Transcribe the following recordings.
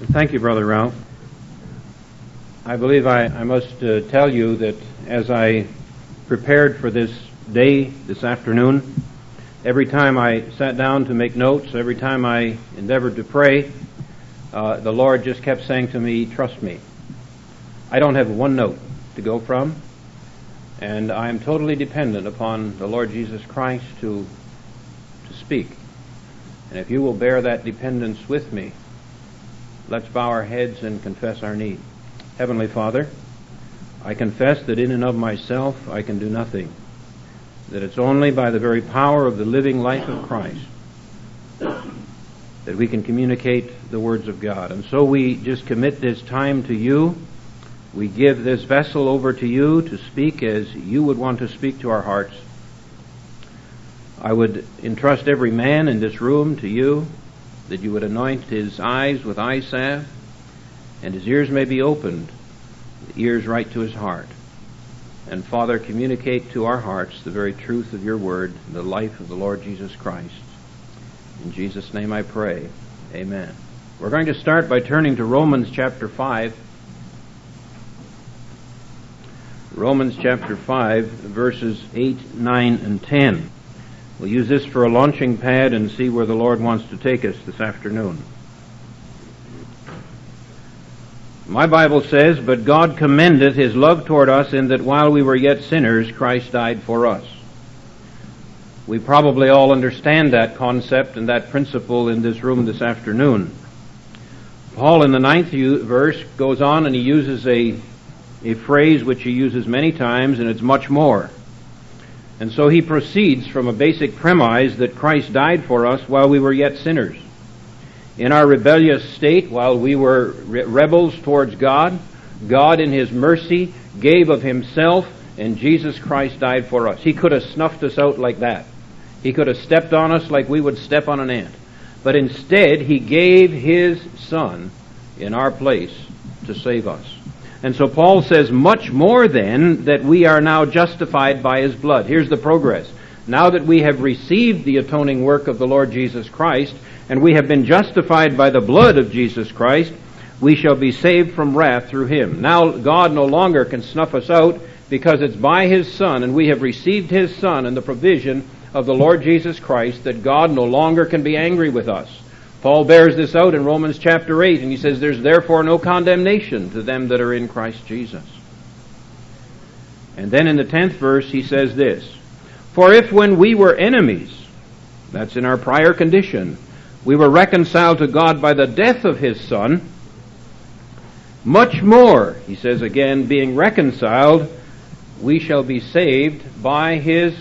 Thank you, Brother Ralph. I believe I must tell you that as I prepared for this day, this afternoon, every time I sat down to make notes, every time I endeavored to pray, the Lord just kept saying to me, trust me. I don't have one note to go from, and I am totally dependent upon the Lord Jesus Christ to speak. And if you will bear that dependence with me, let's bow our heads and confess our need. Heavenly Father, I confess that in and of myself I can do nothing, that it's only by the very power of the living life of Christ that we can communicate the words of God. And so we just commit this time to you. We give this vessel over to you to speak as you would want to speak to our hearts. I would entrust every man in this room to you, that you would anoint his eyes with eye salve, and his ears may be opened, the ears right to his heart. And Father, communicate to our hearts the very truth of your word, the life of the Lord Jesus Christ. In Jesus' name I pray. Amen. We're going to start by turning to Romans chapter 5. Romans chapter 5, verses 8, 9, and 10. We'll use this for a launching pad and see where the Lord wants to take us this afternoon. My Bible says, "But God commendeth his love toward us in that while we were yet sinners, Christ died for us." We probably all understand that concept and that principle in this room this afternoon. Paul in the 9th verse goes on and he uses a phrase which he uses many times, and it's much more. And so he proceeds from a basic premise that Christ died for us while we were yet sinners. In our rebellious state, while we were rebels towards God, God in his mercy gave of himself, and Jesus Christ died for us. He could have snuffed us out like that. He could have stepped on us like we would step on an ant. But instead, he gave his Son in our place to save us. And so Paul says, much more then, that we are now justified by his blood. Here's the progress. Now that we have received the atoning work of the Lord Jesus Christ, and we have been justified by the blood of Jesus Christ, we shall be saved from wrath through him. Now God no longer can snuff us out, because it's by his Son, and we have received his Son and the provision of the Lord Jesus Christ, that God no longer can be angry with us. Paul bears this out in Romans chapter 8, and he says, "There's therefore no condemnation to them that are in Christ Jesus." And then in the 10th verse he says this, "For if when we were enemies," that's in our prior condition, "we were reconciled to God by the death of his Son, much more," he says again, "being reconciled, we shall be saved by his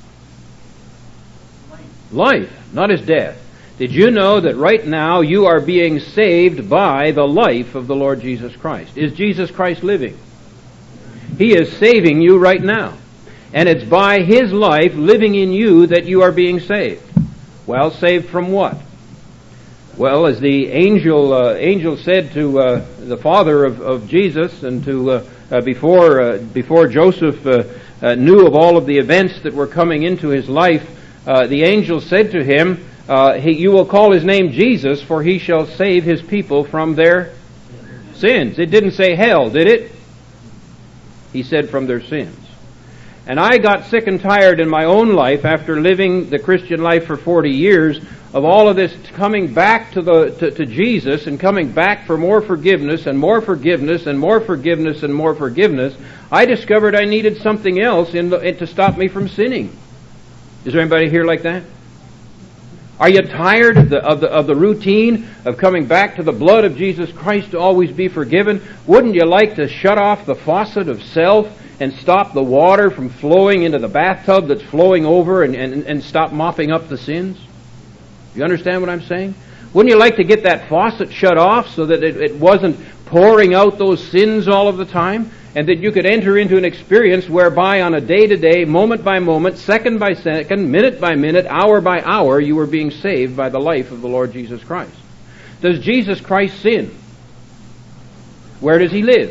life," not his death. Did you know that right now you are being saved by the life of the Lord Jesus Christ? Is Jesus Christ living? He is saving you right now. And it's by his life living in you that you are being saved. Well, saved from what? Well, as the angel said to the father of Jesus, and to before Joseph knew of all of the events that were coming into his life, the angel said to him, "You will call his name Jesus, for he shall save his people from their sins." It didn't say hell, did it? He said from their sins. And I got sick and tired in my own life, after living the Christian life for 40 years, of all of this coming back to Jesus, and coming back for more forgiveness and more forgiveness and more forgiveness and more forgiveness. I discovered I needed something else to stop me from sinning. Is there anybody here like that? Are you tired of the routine of coming back to the blood of Jesus Christ to always be forgiven? Wouldn't you like to shut off the faucet of self and stop the water from flowing into the bathtub that's flowing over, and stop mopping up the sins? You understand what I'm saying? Wouldn't you like to get that faucet shut off so that it wasn't pouring out those sins all of the time? And that you could enter into an experience whereby on a day-to-day, moment by moment, second by second, minute by minute, hour by hour, you were being saved by the life of the Lord Jesus Christ. Does Jesus Christ sin? Where does he live?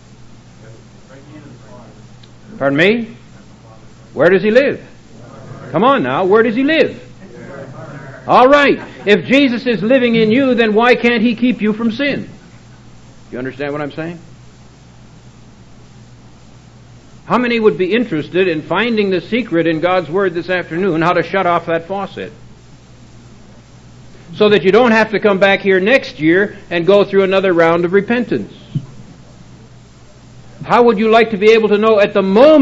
Pardon me? Where does he live? Come on now, where does he live? All right. If Jesus is living in you, then why can't He keep you from sin? You understand what I'm saying? How many would be interested in finding the secret in God's Word this afternoon, how to shut off that faucet? So that you don't have to come back here next year and go through another round of repentance. How would you like to be able to know at the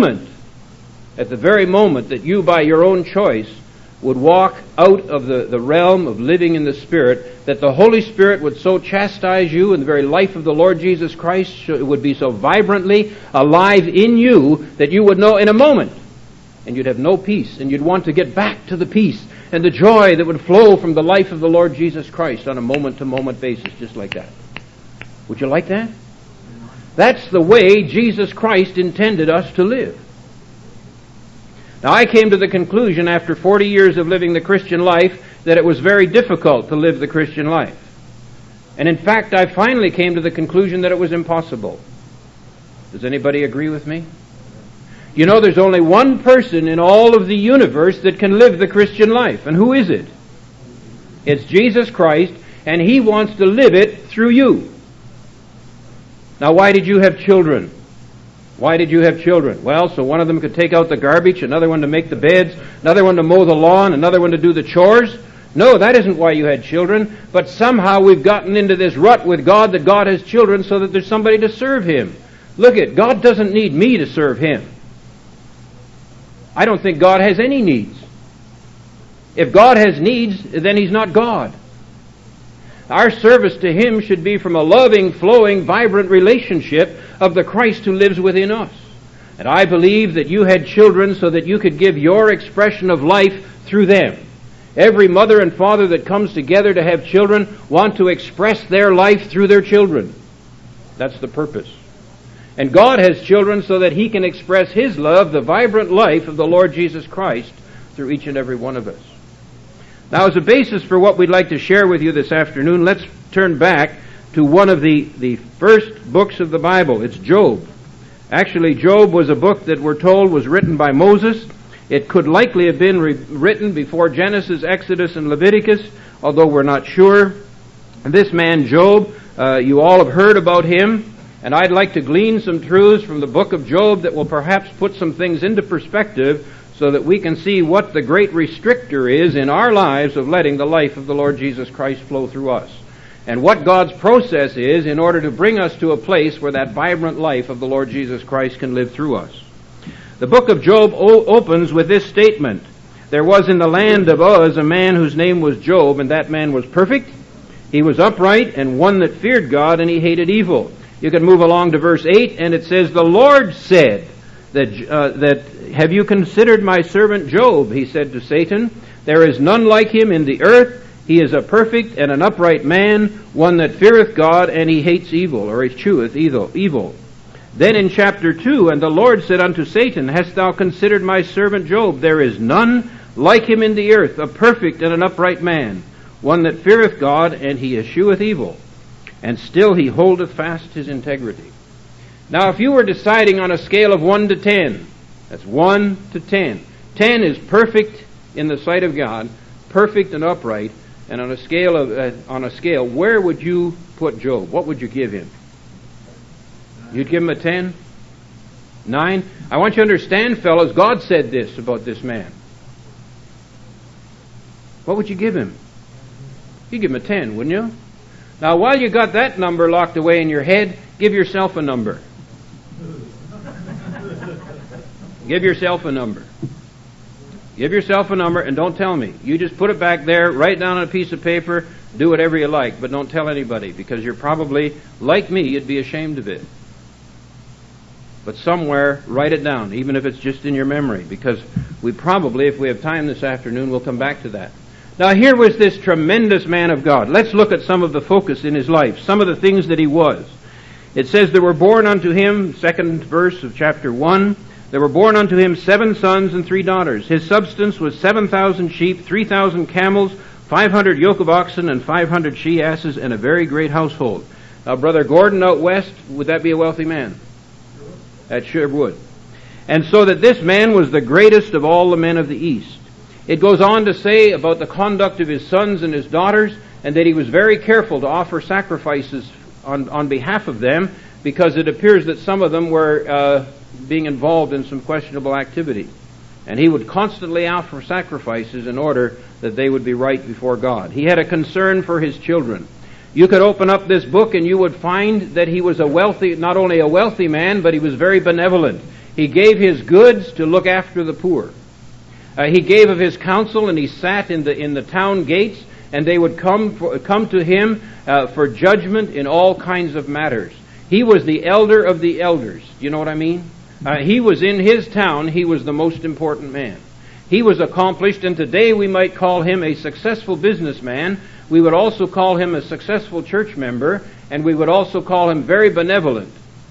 very moment that you by your own choice would walk out of the realm of living in the Spirit, that the Holy Spirit would so chastise you in the very life of the Lord Jesus Christ, it would be so vibrantly alive in you that you would know in a moment, and you'd have no peace, and you'd want to get back to the peace and the joy that would flow from the life of the Lord Jesus Christ on a moment-to-moment basis, just like that. Would you like that? That's the way Jesus Christ intended us to live. Now, I came to the conclusion after 40 years of living the Christian life that it was very difficult to live the Christian life. And in fact, I finally came to the conclusion that it was impossible. Does anybody agree with me? You know, there's only one person in all of the universe that can live the Christian life. And who is it? It's Jesus Christ, and He wants to live it through you. Now, why did you have children? Why did you have children? Well, so one of them could take out the garbage, another one to make the beds, another one to mow the lawn, another one to do the chores. No, that isn't why you had children. But somehow we've gotten into this rut with God that God has children so that there's somebody to serve Him. Look it, God doesn't need me to serve Him. I don't think God has any needs. If God has needs, then He's not God. Our service to Him should be from a loving, flowing, vibrant relationship of the Christ who lives within us. And I believe that you had children so that you could give your expression of life through them. Every mother and father that comes together to have children want to express their life through their children. That's the purpose. And God has children so that He can express His love, the vibrant life of the Lord Jesus Christ, through each and every one of us. Now, as a basis for what we'd like to share with you this afternoon, let's turn back to one of the first books of the Bible. It's Job. Actually, Job was a book that we're told was written by Moses. It could likely have been written before Genesis, Exodus, and Leviticus, although we're not sure. And this man, Job, you all have heard about him, and I'd like to glean some truths from the book of Job that will perhaps put some things into perspective so that we can see what the great restrictor is in our lives of letting the life of the Lord Jesus Christ flow through us, and what God's process is in order to bring us to a place where that vibrant life of the Lord Jesus Christ can live through us. The book of Job opens with this statement: there was in the land of Uz a man whose name was Job, and that man was perfect. He was upright and one that feared God, and he hated evil. You can move along to verse 8, and it says, the Lord said that have you considered my servant Job? He said to Satan, there is none like him in the earth. He is a perfect and an upright man, one that feareth God, and he hates evil, or he cheweth evil. Then in chapter 2, and the Lord said unto Satan, hast thou considered my servant Job? There is none like him in the earth, a perfect and an upright man, one that feareth God, and he escheweth evil. And still he holdeth fast his integrity. Now, if you were deciding on a scale of 1 to 10, that's 1 to 10. 10 is perfect in the sight of God, perfect and upright, and on a scale, where would you put Job? What would you give him? You'd give him a 10? 9? I want you to understand, fellows, God said this about this man. What would you give him? You'd give him a 10, wouldn't you? Now, while you got that number locked away in your head, give yourself a number. Give yourself a number. Give yourself a number, and don't tell me. You just put it back there, write down on a piece of paper, do whatever you like, but don't tell anybody, because you're probably, like me, you'd be ashamed of it. But somewhere, write it down, even if it's just in your memory, because we probably, if we have time this afternoon, we'll come back to that. Now, here was this tremendous man of God. Let's look at some of the focus in his life, some of the things that he was. It says, there were born unto him, second verse of chapter 1, there were born unto him 7 sons and 3 daughters. His substance was 7,000 sheep, 3,000 camels, 500 yoke of oxen, and 500 she-asses, and a very great household. Now, Brother Gordon out west, would that be a wealthy man? That sure would. And so that this man was the greatest of all the men of the east. It goes on to say about the conduct of his sons and his daughters, and that he was very careful to offer sacrifices on behalf of them, because it appears that some of them were being involved in some questionable activity. And he would constantly offer sacrifices in order that they would be right before God. He had a concern for his children. You could open up this book and you would find that he was not only a wealthy man, but he was very benevolent. He gave his goods to look after the poor. He gave of his counsel, and he sat in the town gates, and they would come to him for judgment in all kinds of matters. He was the elder of the elders. Do you know what I mean? He was in his town, he was the most important man. He was accomplished, and today we might call him a successful businessman. We would also call him a successful church member, and we would also call him very benevolent.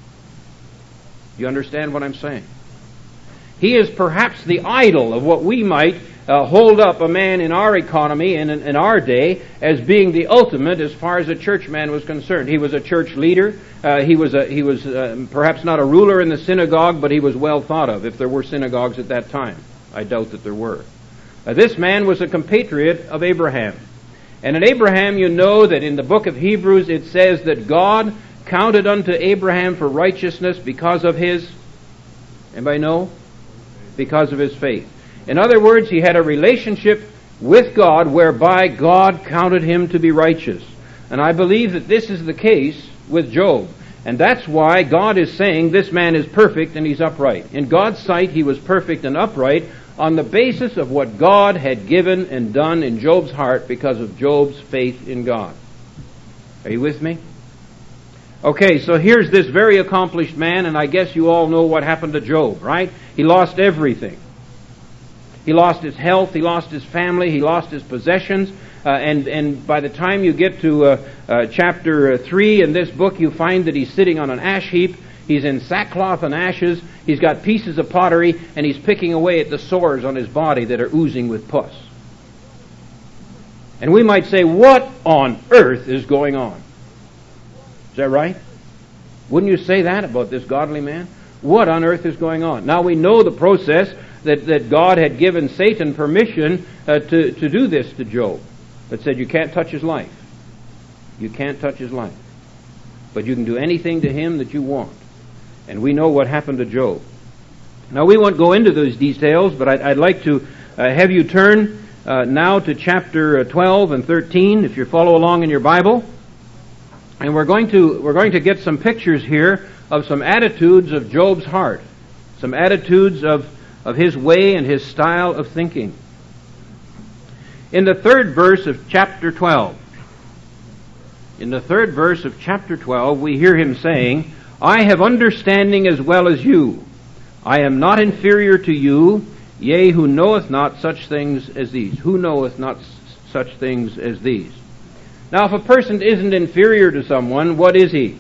You understand what I'm saying? He is perhaps the idol of what we might hold up a man in our economy and in our day as being the ultimate as far as a church man was concerned. He was a church leader. He was perhaps not a ruler in the synagogue, but he was well thought of, if there were synagogues at that time. I doubt that there were. This man was a compatriot of Abraham. And in Abraham, you know that in the book of Hebrews it says that God counted unto Abraham for righteousness because of his, anybody know? Because of his faith. In other words, he had a relationship with God whereby God counted him to be righteous. And I believe that this is the case with Job. And that's why God is saying this man is perfect and he's upright. In God's sight, he was perfect and upright on the basis of what God had given and done in Job's heart because of Job's faith in God. Are you with me? Okay, so here's this very accomplished man, and I guess you all know what happened to Job, right? He lost everything. He lost his health, he lost his family, he lost his possessions, and by the time you get to chapter 3 in this book, you find that he's sitting on an ash heap. He's in sackcloth and ashes. He's got pieces of pottery, and he's picking away at the sores on his body that are oozing with pus. And we might say, what on earth is going on? Is that right? Wouldn't you say that about this godly man? What on earth is going on? Now we know the process that God had given Satan permission to do this to Job. That said, you can't touch his life. You can't touch his life. But you can do anything to him that you want. And we know what happened to Job. Now we won't go into those details, but I'd like to have you turn now to chapter 12 and 13, if you follow along in your Bible. And we're going to get some pictures here of some attitudes of Job's heart. Some attitudes of his way and his style of thinking. In the third verse of chapter 12, we hear him saying, I have understanding as well as you. I am not inferior to you, yea, who knoweth not such things as these. Who knoweth not such things as these? Now, if a person isn't inferior to someone, what is he?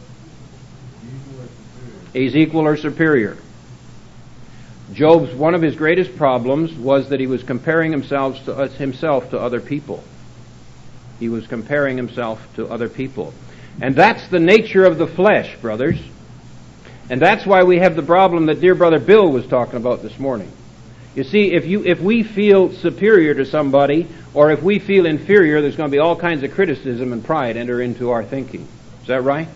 He's equal or superior. Job's, one of his greatest problems was that he was comparing himself to other people. He was comparing himself to other people. And that's the nature of the flesh, brothers. And that's why we have the problem that dear brother Bill was talking about this morning. You see, if we feel superior to somebody, or if we feel inferior, there's going to be all kinds of criticism and pride enter into our thinking. Is that right?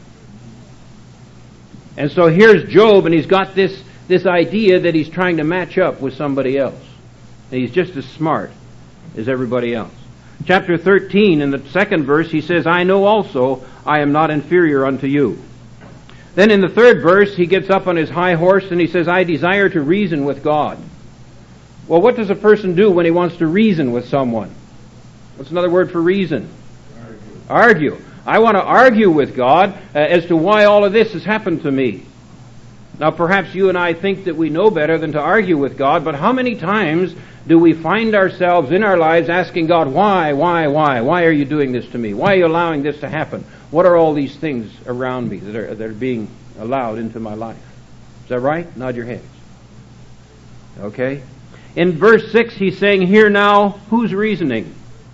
And so here's Job, and he's got this idea that he's trying to match up with somebody else. And he's just as smart as everybody else. Chapter 13, in the second verse, he says, I know also I am not inferior unto you. Then in the third verse, he gets up on his high horse and he says, I desire to reason with God. Well, what does a person do when he wants to reason with someone? What's another word for reason? Argue. I want to argue with God as to why all of this has happened to me. Now, perhaps you and I think that we know better than to argue with God, but how many times do we find ourselves in our lives asking God, why? Why are you doing this to me? Why are you allowing this to happen? What are all these things around me that are being allowed into my life? Is that right? Nod your heads. Okay. In verse 6, he's saying, here now, who's reasoning?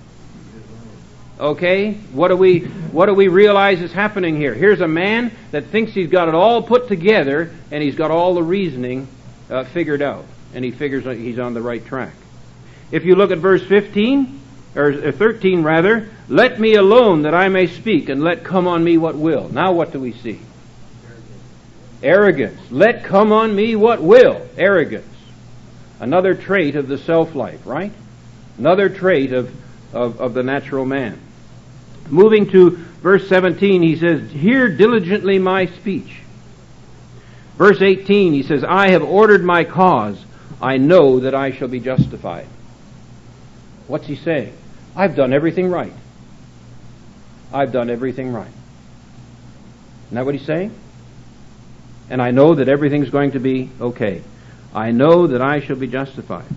Okay, what do we realize is happening here? Here's a man that thinks he's got it all put together, and he's got all the reasoning figured out, and he figures he's on the right track. If you look at verse 15, or 13 rather, let me alone that I may speak, and let come on me what will. Now what do we see? Arrogance. Let come on me what will. Arrogance. Another trait of the self-life, right? Another trait of the natural man. Moving to verse 17, he says, hear diligently my speech. Verse 18, he says, I have ordered my cause. I know that I shall be justified. What's he saying? I've done everything right. I've done everything right. Isn't that what he's saying? And I know that everything's going to be okay. I know that I shall be justified.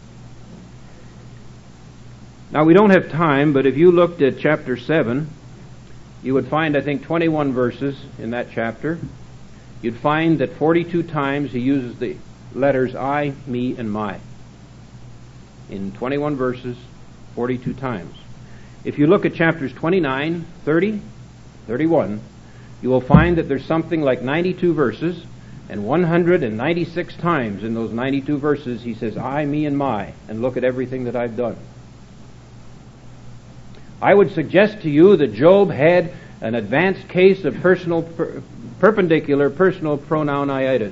Now, we don't have time, but if you looked at chapter 7, you would find, I think, 21 verses in that chapter. You'd find that 42 times he uses the letters I, me, and my. In 21 verses, 42 times. If you look at chapters 29, 30, 31, you will find that there's something like 92 verses, and 196 times in those 92 verses he says, I, me, and my, and look at everything that I've done. I would suggest to you that Job had an advanced case of perpendicular personal pronouниtis.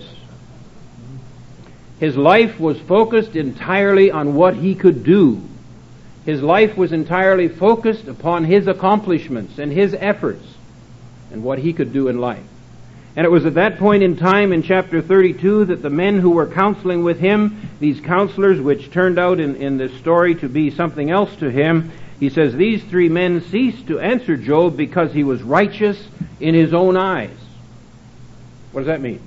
His life was focused entirely on what he could do. His life was entirely focused upon his accomplishments and his efforts and what he could do in life. And it was at that point in time in chapter 32 that the men who were counseling with him, these counselors which turned out in this story to be something else to him, he says, these three men ceased to answer Job because he was righteous in his own eyes. What does that mean?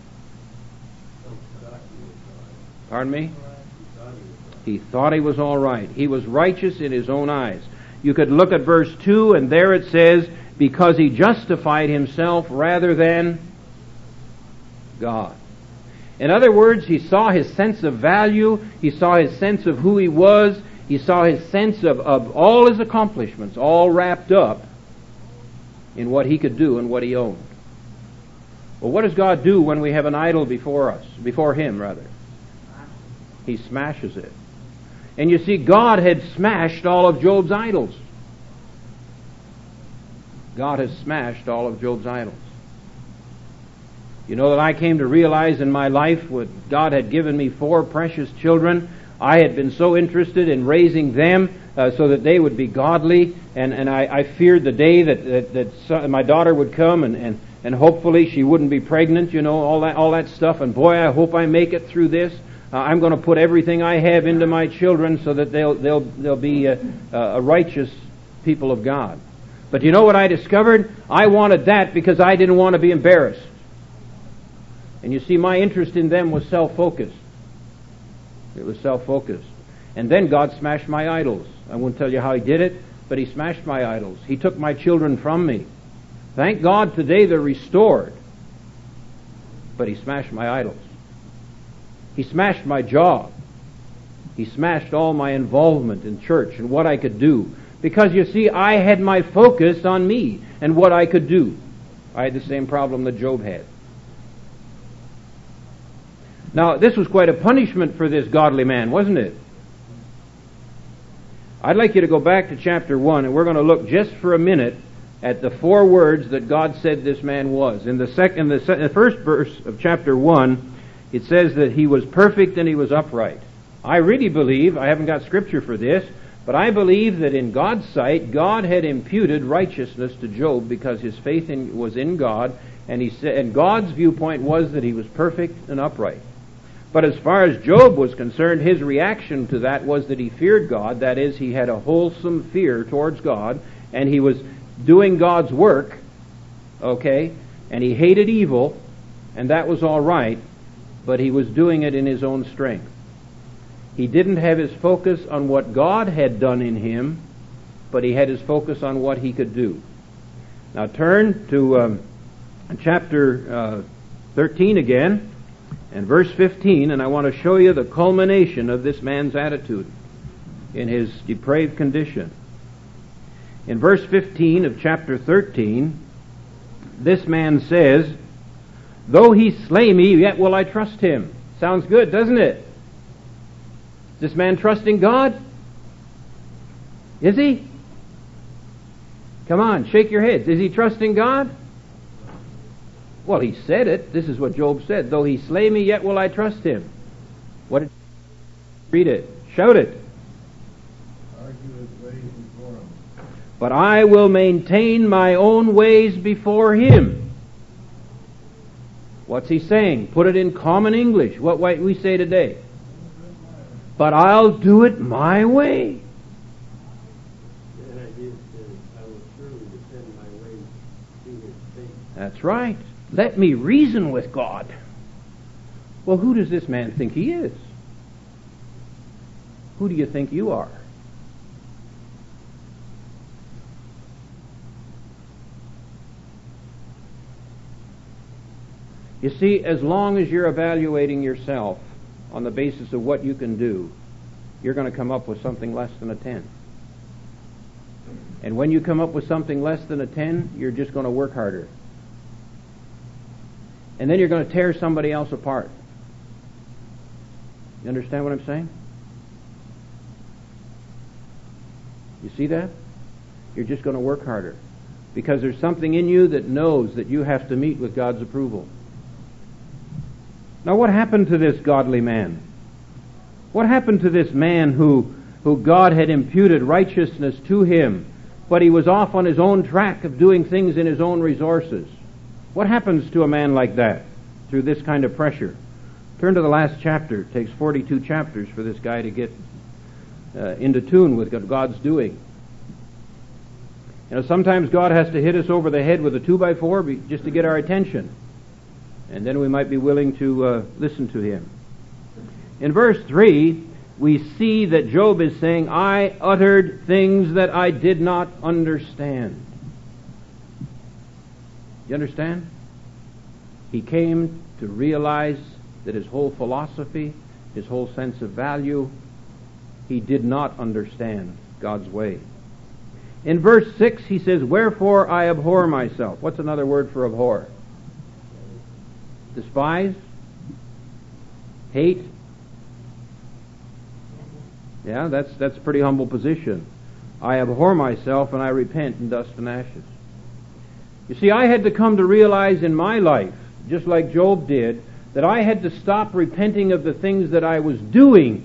Pardon me? He thought he was all right. He was righteous in his own eyes. You could look at verse 2, and there it says, because he justified himself rather than God. In other words, he saw his sense of value, he saw his sense of who he was, he saw his sense of all his accomplishments, all wrapped up in what he could do and what he owned. Well, what does God do when we have an idol before us, before him rather? He smashes it. And you see, God had smashed all of Job's idols. God has smashed all of Job's idols. You know that I came to realize in my life what God had given me 4 precious children. I had been so interested in raising them so that they would be godly, and I feared the day that my daughter would come and hopefully she wouldn't be pregnant, you know, all that stuff. And boy, I hope I make it through this. I'm going to put everything I have into my children so that they'll be a righteous people of God. But you know what I discovered? I wanted that because I didn't want to be embarrassed. And you see, my interest in them was self-focused. It was self-focused. And then God smashed my idols. I won't tell you how He did it, but He smashed my idols. He took my children from me. Thank God today they're restored. But He smashed my idols. He smashed my job. He smashed all my involvement in church and what I could do. Because you see, I had my focus on me and what I could do. I had the same problem that Job had. Now, this was quite a punishment for this godly man, wasn't it? I'd like you to go back to chapter 1, and we're going to look just for a minute at the 4 words that God said this man was. In the first verse of chapter 1, it says that he was perfect and he was upright. I really believe, I haven't got scripture for this, but I believe that in God's sight, God had imputed righteousness to Job because his faith was in God, and God's viewpoint was that he was perfect and upright. But as far as Job was concerned, his reaction to that was that he feared God. That is, he had a wholesome fear towards God, and he was doing God's work, okay, and he hated evil, and that was all right, but he was doing it in his own strength. He didn't have his focus on what God had done in him, but he had his focus on what he could do. Now turn to chapter 13 again, and verse 15, and I want to show you the culmination of this man's attitude in his depraved condition. In verse 15 of chapter 13, this man says, "Though he slay me, yet will I trust him." Sounds good, doesn't it? Is this man trusting God? Is he? Come on, shake your heads. Is he trusting God? Well, he said it. This is what Job said. Though he slay me, yet will I trust him. What did... Read it. Shout it. Argue his ways before him. But I will maintain my own ways before him. What's he saying? Put it in common English. What we say today. But I'll do it my way. That's right. Let me reason with God. Well, who does this man think he is? Who do you think you are? You see, as long as you're evaluating yourself on the basis of what you can do, you're going to come up with something less than a 10. And when you come up with something less than a 10, you're just going to work harder. And then you're going to tear somebody else apart. You understand what I'm saying? You see that? You're just going to work harder. Because there's something in you that knows that you have to meet with God's approval. Now what happened to this godly man? What happened to this man who God had imputed righteousness to him, but he was off on his own track of doing things in his own resources? What happens to a man like that through this kind of pressure? Turn to the last chapter. It takes 42 chapters for this guy to get into tune with what God's doing. You know, sometimes God has to hit us over the head with a 2x4 just to get our attention. And then we might be willing to listen to him. In verse 3, we see that Job is saying, I uttered things that I did not understand. You understand? He came to realize that his whole philosophy, his whole sense of value, he did not understand God's way. In verse 6 he says, wherefore I abhor myself. What's another word for abhor? Despise? Hate? Yeah, that's a pretty humble position. I abhor myself and I repent in dust and ashes. You see, I had to come to realize in my life, just like Job did, that I had to stop repenting of the things that I was doing,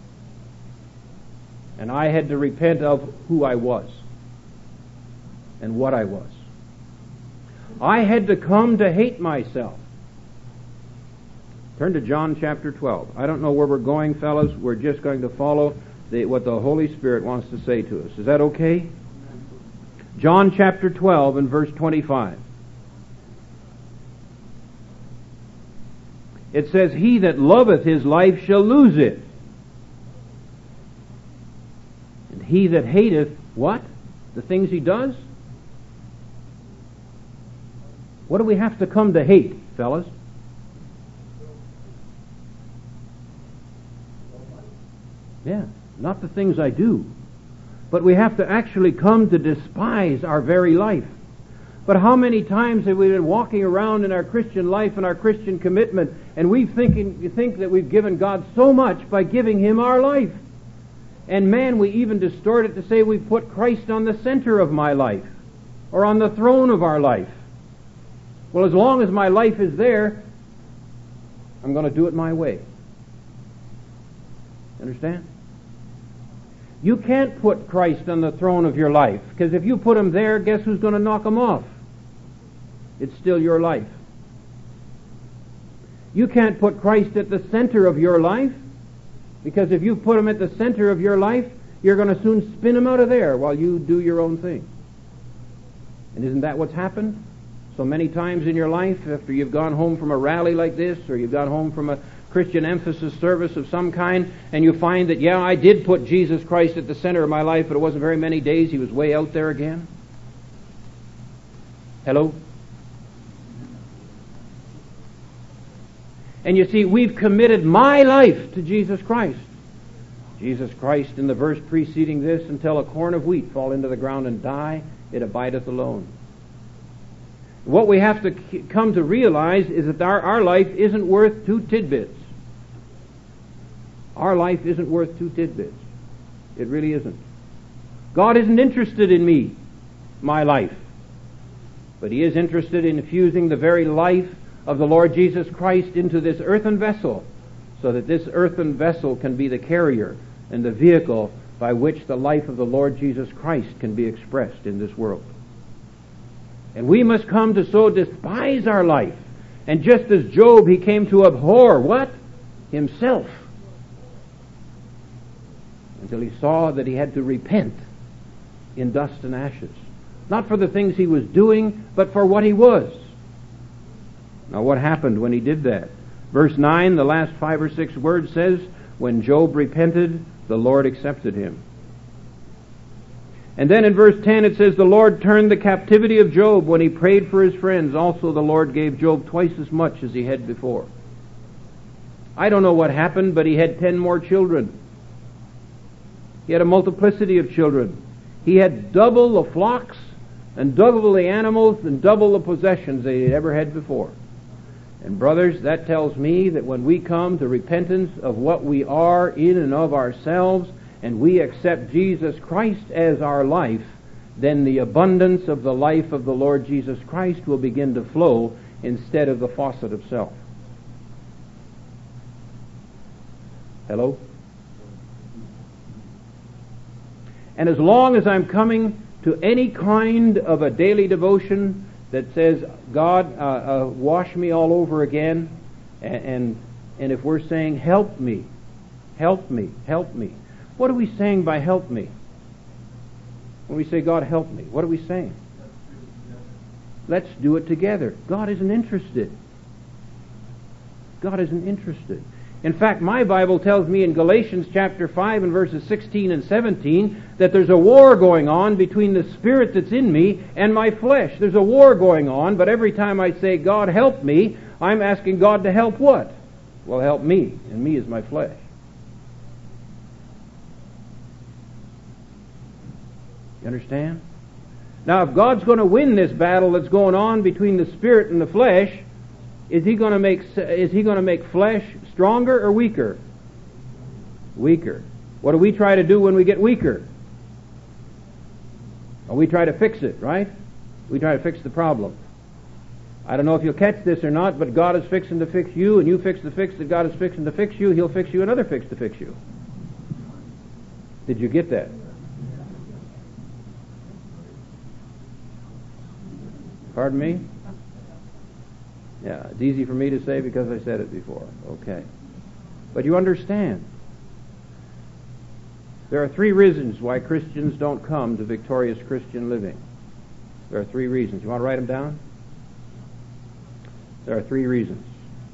and I had to repent of who I was and what I was. I had to come to hate myself. Turn to John chapter 12. I don't know where we're going, fellas. We're just going to follow what the Holy Spirit wants to say to us. Is that okay? John chapter 12 and verse 25. It says, he that loveth his life shall lose it. And he that hateth, what? The things he does? What do we have to come to hate, fellas? Yeah, not the things I do. But we have to actually come to despise our very life. But how many times have we been walking around in our Christian life and our Christian commitment, and we think that we've given God so much by giving Him our life? And man, we even distort it to say we've put Christ on the center of my life, or on the throne of our life. Well, as long as my life is there, I'm going to do it my way. Understand? You can't put Christ on the throne of your life, because if you put Him there, guess who's going to knock Him off? It's still your life. You can't put Christ at the center of your life, because if you put Him at the center of your life, you're going to soon spin Him out of there while you do your own thing. And isn't that what's happened so many times in your life after you've gone home from a rally like this, or you've gone home from a Christian emphasis service of some kind, and you find that, yeah, I did put Jesus Christ at the center of my life, but it wasn't very many days, He was way out there again? Hello? And you see, we've committed my life to Jesus Christ. Jesus Christ, in the verse preceding this, until a corn of wheat fall into the ground and die, it abideth alone. What we have to come to realize is that our life isn't worth two tidbits. Our life isn't worth 2 tidbits. It really isn't. God isn't interested in me, my life. But He is interested in infusing the very life of the Lord Jesus Christ into this earthen vessel, so that this earthen vessel can be the carrier and the vehicle by which the life of the Lord Jesus Christ can be expressed in this world. And we must come to so despise our life. And just as Job, he came to abhor what? Himself. Until he saw that he had to repent in dust and ashes. Not for the things he was doing, but for what he was. Now what happened when he did that? Verse 9, the last 5 or 6 words says, when Job repented, the Lord accepted him. And then in verse 10 it says, the Lord turned the captivity of Job when he prayed for his friends. Also the Lord gave Job twice as much as he had before. I don't know what happened, but he had 10 more children. He had a multiplicity of children. He had double the flocks and double the animals and double the possessions that he had ever had before. And brothers, that tells me that when we come to repentance of what we are in and of ourselves, and we accept Jesus Christ as our life, then the abundance of the life of the Lord Jesus Christ will begin to flow instead of the faucet of self. Hello? And as long as I'm coming to any kind of a daily devotion that says, God, wash me all over again, and if we're saying, help me, help me, help me, what are we saying by help me? When we say, God, help me, what are we saying? Let's do it together. God isn't interested. God isn't interested. In fact, my Bible tells me in Galatians chapter 5 and verses 16 and 17 that there's a war going on between the spirit that's in me and my flesh. There's a war going on, but every time I say, God, help me, I'm asking God to help what? Well, help me, and me is my flesh. You understand? Now, if God's going to win this battle that's going on between the spirit and the flesh, is He going to make flesh stronger or weaker? Weaker. What do we try to do when we get weaker? Well, we try to fix it, right? We try to fix the problem. I don't know if you'll catch this or not, but God is fixing to fix you, and you fix the fix that God is fixing to fix you, He'll fix you another fix to fix you. Did you get that? Pardon me? Yeah, it's easy for me to say because I said it before. Okay. But you understand. There are 3 reasons why Christians don't come to victorious Christian living. There are 3 reasons. You want to write them down? There are 3 reasons.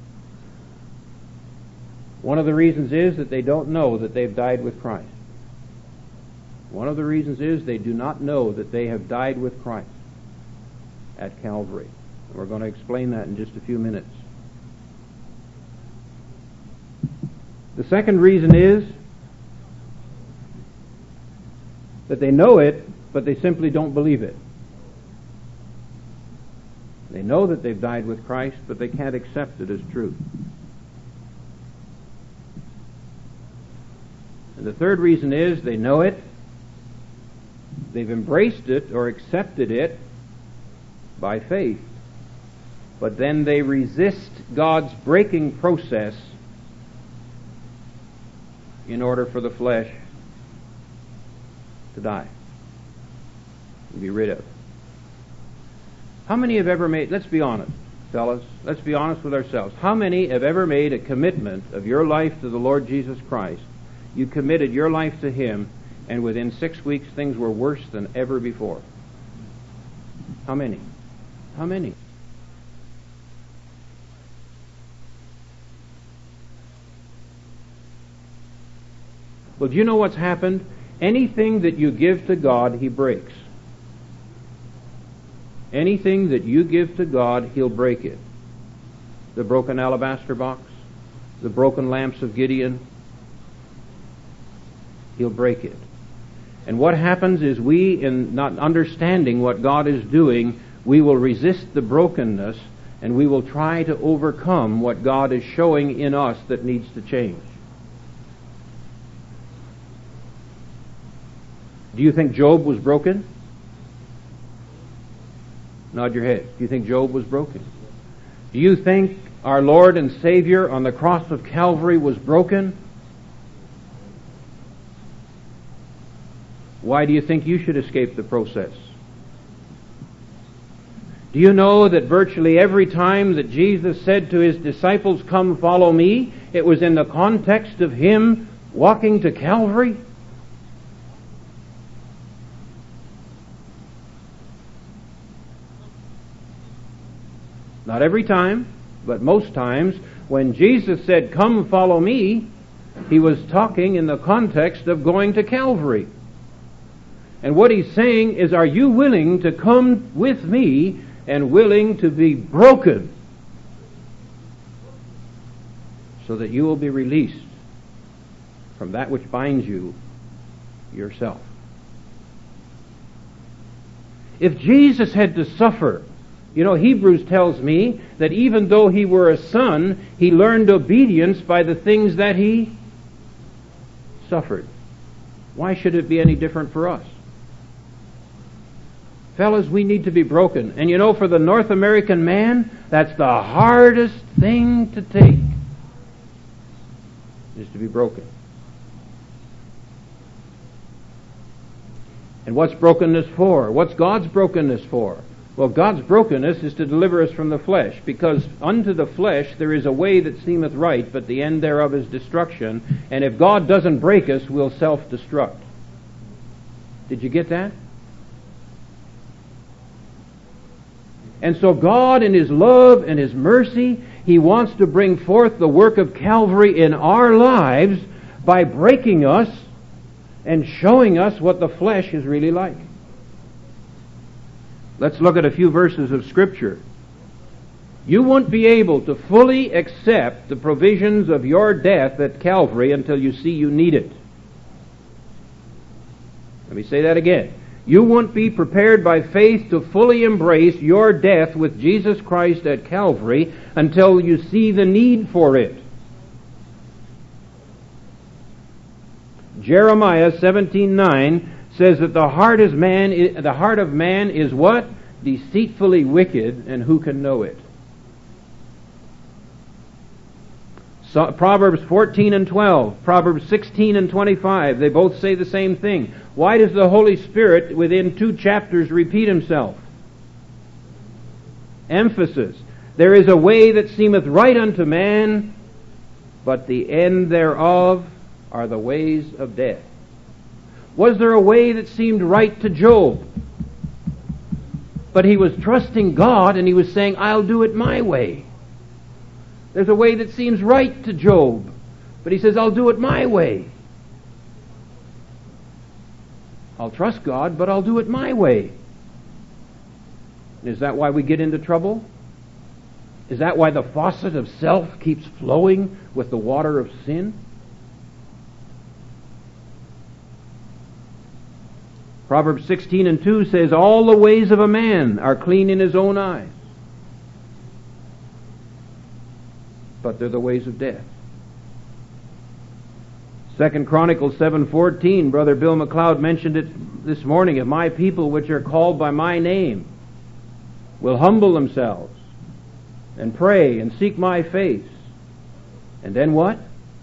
One of the reasons is that they don't know that they've died with Christ. One of the reasons is they do not know that they have died with Christ at Calvary. We're going to explain that in just a few minutes. The second reason is that they know it, but they simply don't believe it. They know that they've died with Christ, but they can't accept it as truth. And the third reason is they know it, they've embraced it or accepted it by faith, but then they resist God's breaking process in order for the flesh to die and be rid of. How many have ever made, let's be honest, fellas, let's be honest with ourselves. How many have ever made a commitment of your life to the Lord Jesus Christ? You committed your life to Him, and within 6 weeks things were worse than ever before. How many? How many? Well, do you know what's happened? Anything that you give to God, He breaks. Anything that you give to God, He'll break it. The broken alabaster box, the broken lamps of Gideon, He'll break it. And what happens is we, in not understanding what God is doing, we will resist the brokenness and we will try to overcome what God is showing in us that needs to change. Do you think Job was broken? Nod your head. Do you think Job was broken? Do you think our Lord and Savior on the cross of Calvary was broken? Why do you think you should escape the process? Do you know that virtually every time that Jesus said to His disciples, "Come, follow me," it was in the context of Him walking to Calvary? Not every time, but most times, when Jesus said, "Come, follow me," He was talking in the context of going to Calvary. And what He's saying is, are you willing to come with me and willing to be broken so that you will be released from that which binds you yourself? If Jesus had to suffer, Hebrews tells me that even though He were a son, He learned obedience by the things that He suffered. Why should it be any different for us? Fellas, we need to be broken. And for the North American man, that's the hardest thing to take, is to be broken. And what's brokenness for? What's God's brokenness for? Well, God's brokenness is to deliver us from the flesh, because unto the flesh there is a way that seemeth right, but the end thereof is destruction. And if God doesn't break us, we'll self-destruct. Did you get that? And so God, in His love and His mercy, He wants to bring forth the work of Calvary in our lives by breaking us and showing us what the flesh is really like. Let's look at a few verses of Scripture. You won't be able to fully accept the provisions of your death at Calvary until you see you need it. Let me say that again. You won't be prepared by faith to fully embrace your death with Jesus Christ at Calvary until you see the need for it. Jeremiah 17:9 says that the heart of man is what? Deceitfully wicked, and who can know it? So, Proverbs 14 and 12, Proverbs 16 and 25, they both say the same thing. Why does the Holy Spirit within 2 chapters repeat Himself? Emphasis. There is a way that seemeth right unto man, but the end thereof are the ways of death. Was there a way that seemed right to Job? But he was trusting God and he was saying, "I'll do it my way." There's a way that seems right to Job, but he says, "I'll do it my way. I'll trust God, but I'll do it my way." Is that why we get into trouble? Is that why the faucet of self keeps flowing with the water of sin? Proverbs 16 and 2 says, "All the ways of a man are clean in his own eyes, but they're the ways of death." 2 Chronicles 7:14, Brother Bill McLeod mentioned it this morning. "If my people which are called by my name will humble themselves and pray and seek my face," and then what?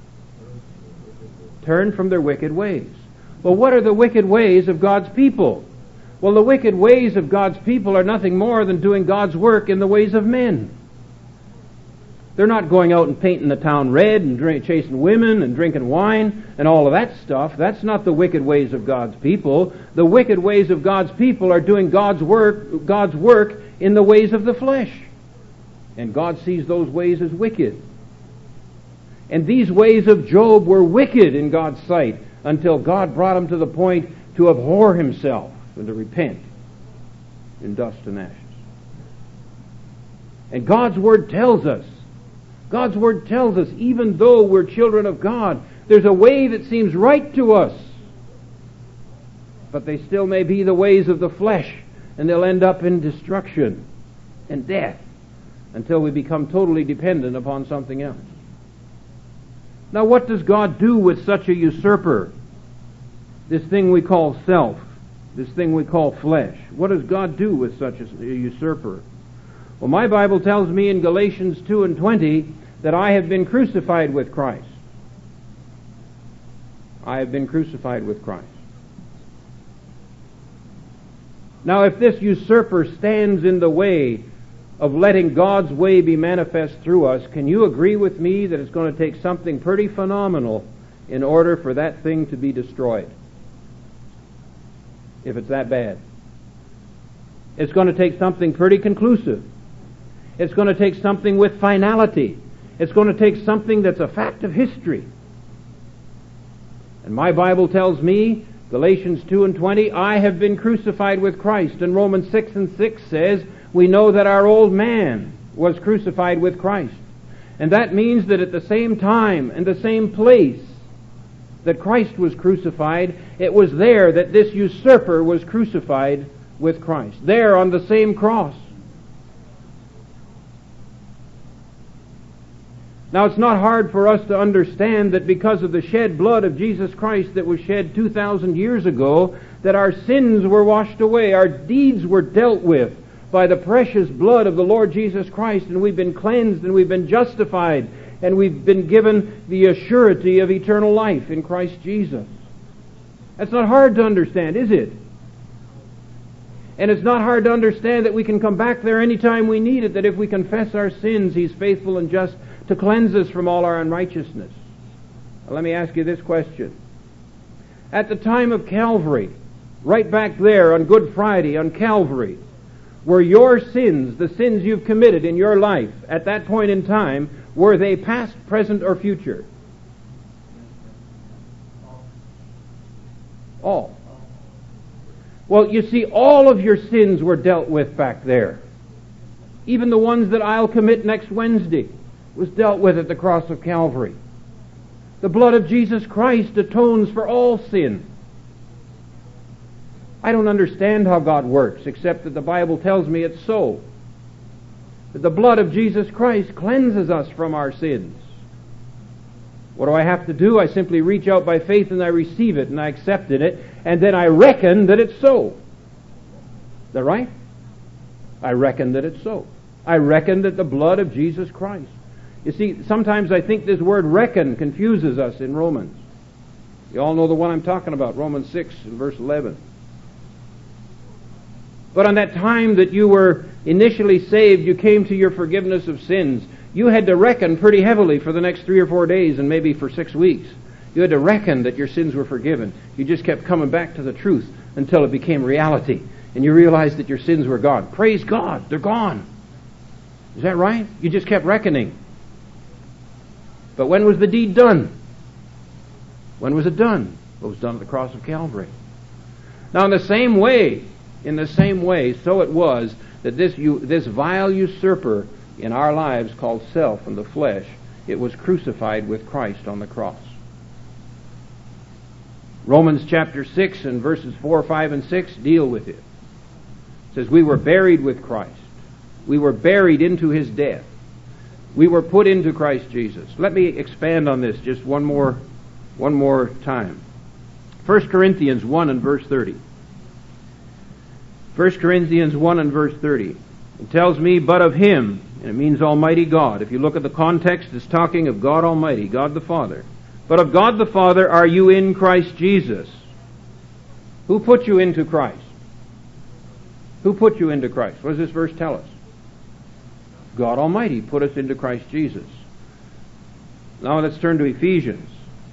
"Turn from their wicked ways." Well, what are the wicked ways of God's people? Well, the wicked ways of God's people are nothing more than doing God's work in the ways of men. They're not going out and painting the town red and chasing women and drinking wine and all of that stuff. That's not the wicked ways of God's people. The wicked ways of God's people are doing God's work in the ways of the flesh. And God sees those ways as wicked. And these ways of Job were wicked in God's sight until God brought him to the point to abhor himself and to repent in dust and ashes. And God's Word tells us, even though we're children of God, there's a way that seems right to us, but they still may be the ways of the flesh, and they'll end up in destruction and death until we become totally dependent upon something else. Now, what does God do with such a usurper? This thing we call self. this thing we call flesh. What does God do with such a usurper? Well, my Bible tells me in Galatians 2:20 that I have been crucified with Christ. I have been crucified with Christ. Now, if this usurper stands in the way of letting God's way be manifest through us, can you agree with me that it's going to take something pretty phenomenal in order for that thing to be destroyed? If it's that bad. It's going to take something pretty conclusive. It's going to take something with finality. It's going to take something that's a fact of history. And my Bible tells me, Galatians 2:20, I have been crucified with Christ. And Romans 6:6 says, we know that our old man was crucified with Christ. And that means that at the same time and the same place that Christ was crucified, it was there that this usurper was crucified with Christ. There on the same cross. Now, it's not hard for us to understand that because of the shed blood of Jesus Christ that was shed 2,000 years ago, that our sins were washed away, our deeds were dealt with by the precious blood of the Lord Jesus Christ, and we've been cleansed and we've been justified, and we've been given the assurity of eternal life in Christ Jesus. That's not hard to understand, is it? And it's not hard to understand that we can come back there anytime we need it, that if we confess our sins, He's faithful and just to cleanse us from all our unrighteousness. Now, let me ask you this question. At the time of Calvary, right back there on Good Friday on Calvary, were your sins, the sins you've committed in your life at that point in time, were they past, present, or future? All. Well, you see, all of your sins were dealt with back there. Even the ones that I'll commit next Wednesday was dealt with at the cross of Calvary. The blood of Jesus Christ atones for all sin. I don't understand how God works, except that the Bible tells me it's so. That the blood of Jesus Christ cleanses us from our sins. What do I have to do? I simply reach out by faith and I receive it and I accept it, and then I reckon that it's so. Is that right? I reckon that it's so. I reckon that the blood of Jesus Christ. You see, sometimes I think this word reckon confuses us in Romans. You all know the one I'm talking about, Romans 6 and verse 11. But on that time that you were initially saved, you came to your forgiveness of sins. You had to reckon pretty heavily for the next 3 or 4 days and maybe for 6 weeks. You had to reckon that your sins were forgiven. You just kept coming back to the truth until it became reality. And you realized that your sins were gone. Praise God, they're gone. Is that right? You just kept reckoning. But when was the deed done? When was it done? It was done at the cross of Calvary. Now in the same way, so it was that this vile usurper in our lives called self and the flesh, it was crucified with Christ on the cross. Romans chapter 6 and verses 4, 5, and 6 deal with it. It says, we were buried with Christ. We were buried into His death. We were put into Christ Jesus. Let me expand on this just one more time. 1 Corinthians 1 and verse 30. 1 Corinthians 1 and verse 30. It tells me, but of Him, and it means Almighty God. If you look at the context, it's talking of God Almighty, God the Father. But of God the Father are you in Christ Jesus. Who put you into Christ? Who put you into Christ? What does this verse tell us? God Almighty put us into Christ Jesus. Now let's turn to Ephesians.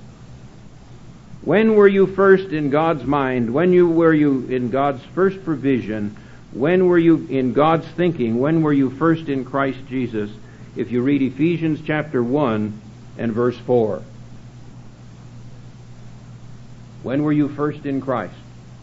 When were you first in God's mind? When were you in God's first provision? When were you in God's thinking? When were you first in Christ Jesus? If you read Ephesians chapter 1 and verse 4. When were you first in Christ?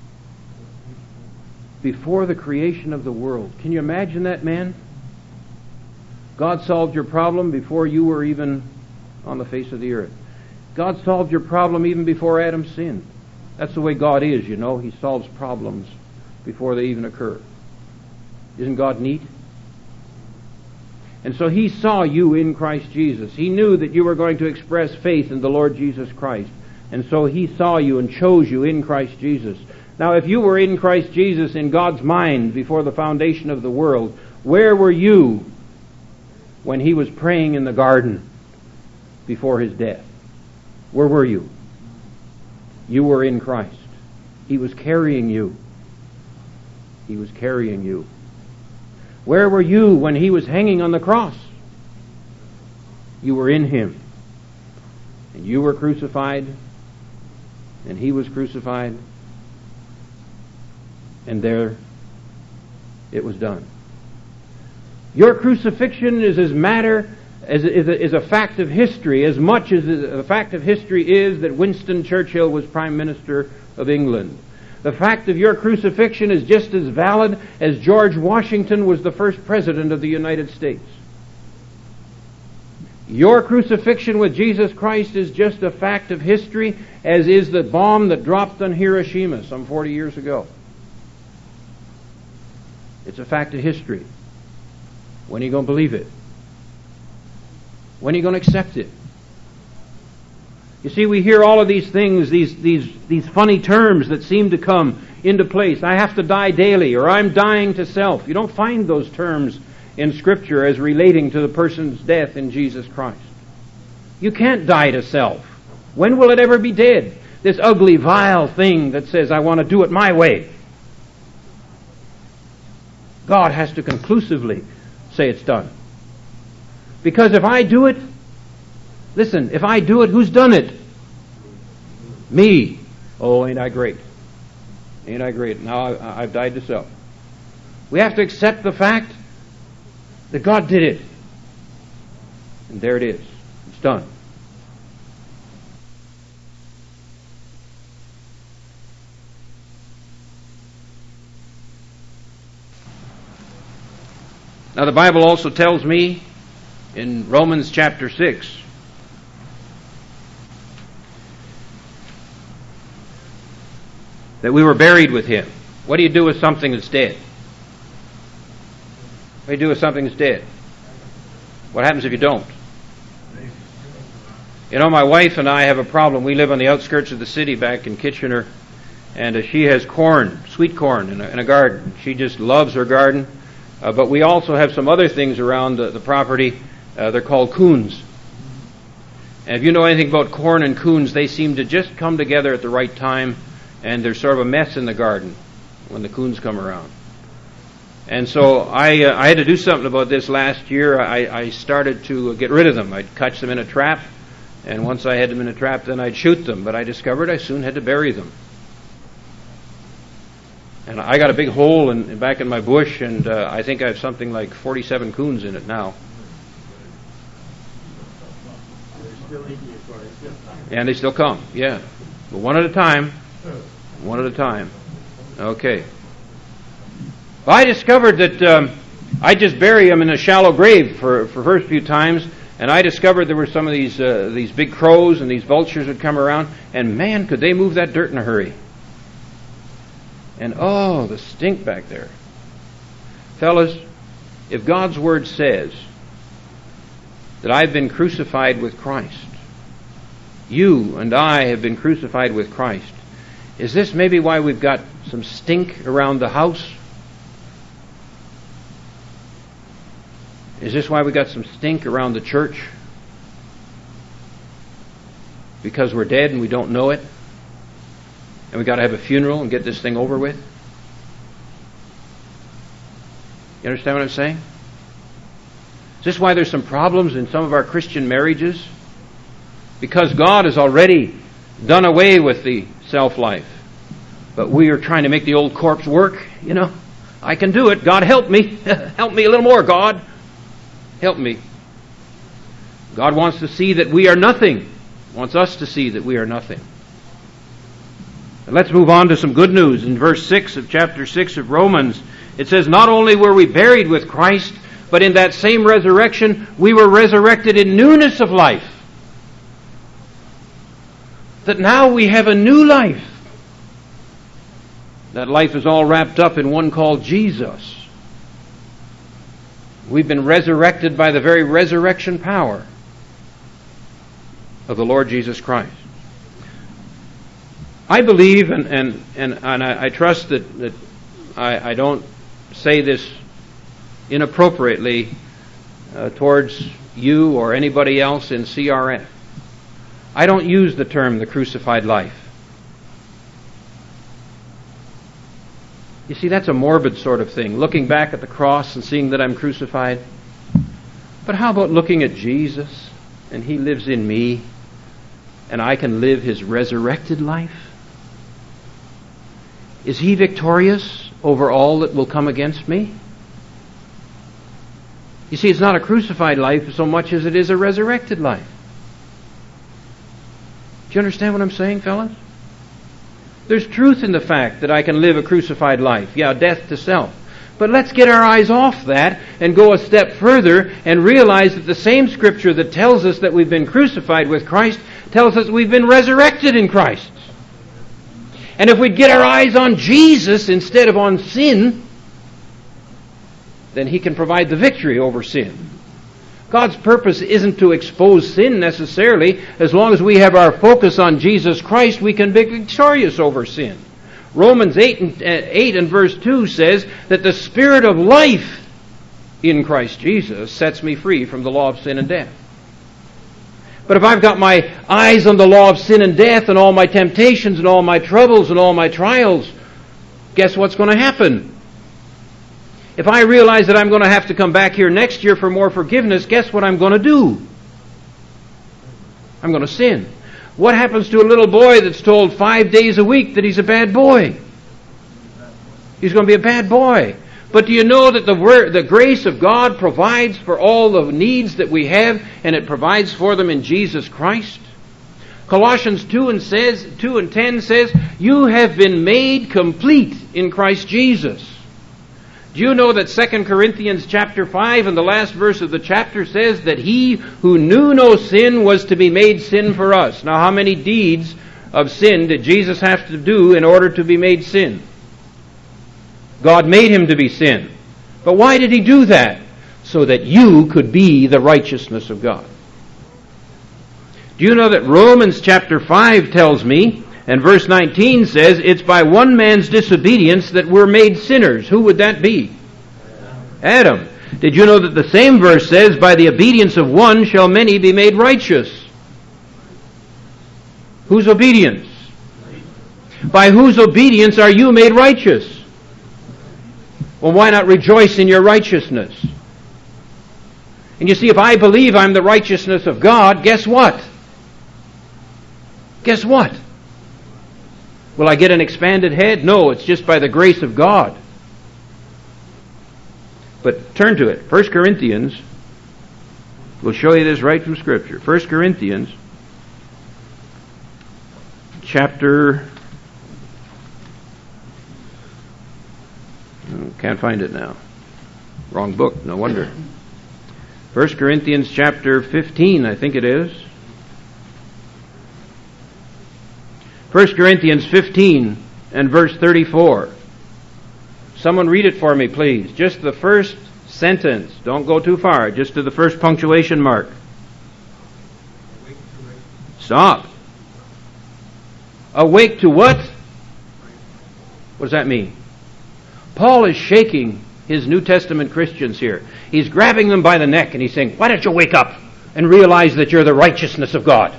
Before the creation of the world. Can you imagine that, man? God solved your problem before you were even on the face of the earth. God solved your problem even before Adam sinned. That's the way God is, you know. He solves problems before they even occur. Isn't God neat? And so He saw you in Christ Jesus. He knew that you were going to express faith in the Lord Jesus Christ. And so He saw you and chose you in Christ Jesus. Now, if you were in Christ Jesus in God's mind before the foundation of the world, where were you when He was praying in the garden before His death? Where were you? You were in Christ. He was carrying you. He was carrying you. Where were you when He was hanging on the cross? You were in Him. And you were crucified, and He was crucified, and there it was done. Your crucifixion is is a fact of history, as much as a fact of history is that Winston Churchill was Prime Minister of England. The fact of your crucifixion is just as valid as George Washington was the first President of the United States. Your crucifixion with Jesus Christ is just a fact of history, as is the bomb that dropped on Hiroshima some 40 years ago. It's a fact of history. When are you going to believe it? When are you going to accept it? You see, we hear all of these things, these funny terms that seem to come into place. I have to die daily, or I'm dying to self. You don't find those terms in Scripture as relating to the person's death in Jesus Christ. You can't die to self. When will it ever be dead? This ugly, vile thing that says, I want to do it my way. God has to conclusively say it's done. Because if I do it, listen, if I do it, who's done it? Me. Oh, ain't I great? Ain't I great? Now I've died to self. We have to accept the fact that God did it. And there it is. It's done. Now the Bible also tells me in Romans chapter 6 that we were buried with Him. What do you do with something that's dead? What do you do with something that's dead? What happens if you don't? You know, my wife and I have a problem. We live on the outskirts of the city back in Kitchener, and she has corn, sweet corn, in a garden. She just loves her garden. But we also have some other things around the property. They're called coons. And if you know anything about corn and coons, they seem to just come together at the right time, and there's sort of a mess in the garden when the coons come around. And so I had to do something about this last year. I started to get rid of them. I'd catch them in a trap, and once I had them in a trap, then I'd shoot them. But I discovered I soon had to bury them. And I got a big hole back in my bush, and I think I have something like 47 coons in it now. And they still come, yeah. But one at a time. One at a time. Okay. Well, I discovered that I just bury them in a shallow grave for first few times, and I discovered there were some of these big crows and these vultures would come around, and man, could they move that dirt in a hurry. And oh, the stink back there. Fellas, if God's Word says that I've been crucified with Christ, you and I have been crucified with Christ, is this maybe why we've got some stink around the house? Is this why we got some stink around the church? Because we're dead and we don't know it? And we got to have a funeral and get this thing over with? You understand what I'm saying? Is this why there's some problems in some of our Christian marriages? Because God has already done away with the self-life. But we are trying to make the old corpse work, you know. I can do it. God, help me. Help me a little more, God. Help me. God wants to see that we are nothing. Wants us to see that we are nothing. And let's move on to some good news. In verse 6 of chapter 6 of Romans, it says, not only were we buried with Christ, but in that same resurrection, we were resurrected in newness of life. That now we have a new life. That life is all wrapped up in one called Jesus. We've been resurrected by the very resurrection power of the Lord Jesus Christ. I believe, and I trust that I don't say this inappropriately towards you or anybody else in CRF. I don't use the term the crucified life. You see, that's a morbid sort of thing, looking back at the cross and seeing that I'm crucified. But how about looking at Jesus, and He lives in me, and I can live His resurrected life? Is He victorious over all that will come against me? You see, it's not a crucified life so much as it is a resurrected life. Do you understand what I'm saying, fellas? There's truth in the fact that I can live a crucified life. Yeah, death to self. But let's get our eyes off that and go a step further and realize that the same Scripture that tells us that we've been crucified with Christ tells us we've been resurrected in Christ. And if we'd get our eyes on Jesus instead of on sin, then He can provide the victory over sin. God's purpose isn't to expose sin necessarily. As long as we have our focus on Jesus Christ, we can be victorious over sin. Romans 8 and verse 2 says that the Spirit of life in Christ Jesus sets me free from the law of sin and death. But if I've got my eyes on the law of sin and death and all my temptations and all my troubles and all my trials, guess what's going to happen? If I realize that I'm going to have to come back here next year for more forgiveness, guess what I'm going to do? I'm going to sin. What happens to a little boy that's told 5 days a week that he's a bad boy? He's going to be a bad boy. But do you know that the grace of God provides for all the needs that we have, and it provides for them in Jesus Christ? Colossians 2 and 10 says, you have been made complete in Christ Jesus. Do you know that 2 Corinthians chapter 5 and the last verse of the chapter says that He who knew no sin was to be made sin for us? Now, how many deeds of sin did Jesus have to do in order to be made sin? God made Him to be sin. But why did He do that? So that you could be the righteousness of God. Do you know that Romans chapter 5 tells me, and verse 19 says, it's by one man's disobedience that we're made sinners. Who would that be? Adam. Did you know that the same verse says, by the obedience of one shall many be made righteous? Whose obedience? By whose obedience are you made righteous? Well, why not rejoice in your righteousness? And you see, if I believe I'm the righteousness of God, guess what? Guess what? Will I get an expanded head? No, it's just by the grace of God. But turn to it. 1 Corinthians, we'll show you this right from Scripture. 1 Corinthians, chapter... can't find it now. Wrong book, no wonder. 1 Corinthians chapter 15, I think it is. 1 Corinthians 15 and verse 34. Someone read it for me, please. Just the first sentence. Don't go too far. Just to the first punctuation mark. Stop. Awake to what? What does that mean? Paul is shaking his New Testament Christians here. He's grabbing them by the neck and he's saying, why don't you wake up and realize that you're the righteousness of God?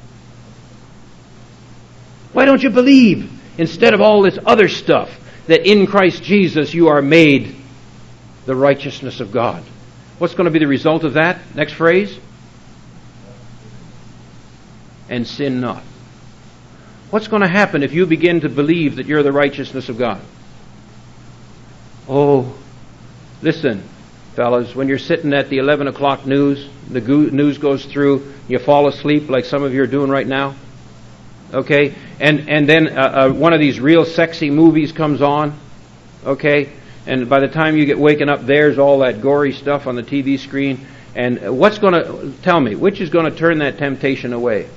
Why don't you believe, instead of all this other stuff, that in Christ Jesus you are made the righteousness of God? What's going to be the result of that? Next phrase. And sin not. What's going to happen if you begin to believe that you're the righteousness of God? Oh, listen, fellas, when you're sitting at the 11 o'clock news, the news goes through, you fall asleep like some of you are doing right now. Okay, and then one of these real sexy movies comes on, okay, and by the time you get waking up, there's all that gory stuff on the TV screen, and what's going to, tell me, which is going to turn that temptation away?